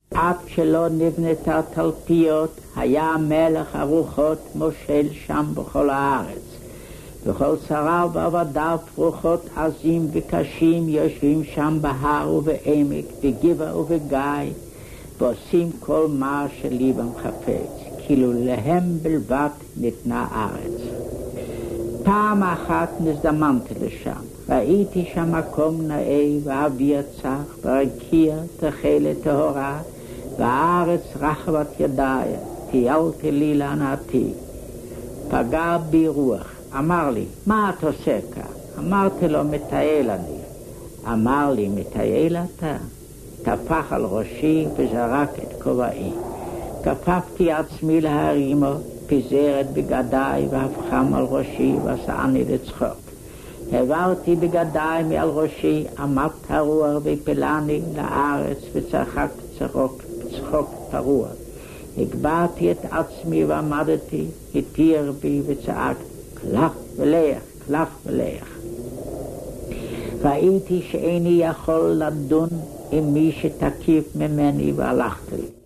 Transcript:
עד שלא נבנתה תלפיות, היה מלך הרוחות מושל שם בכל הארץ. וכל שריו ועבדיו פרוחות עזים וקשים יושבים שם בהר ובעמק, בגבע ובגיא, ועושים כל מה שליבם חפץ, כאילו להם בלבד ניתנה הארץ. פעם אחת נזדמנתי לשם, ראיתי שם מקום נאה ואוויר צח ורקיע תכלת טהורה, והארץ רחבת ידיה, טיילתי לי להנאתי. פגע בי רוח, אמר לי, מה את עושה כאן? אמרתי לו, מטייל אני. אמר לי, מטייל אתה? טפח על ראשי וזרק את כובעי. כפפתי עצמי להרימו, פיזר את בגדיי והפכם על ראשי ועשני לצחוק. העברתי בגדיי מעל ראשי, עמד הרוח והפלני לארץ וצחק צחוק פרוע. הגבהתי את עצמי ועמדתי, התיר בי וצעק, קלח ולך, קלח ולך. ראיתי שאיני יכול לדון עם מי שתקיף ממני והלכתי.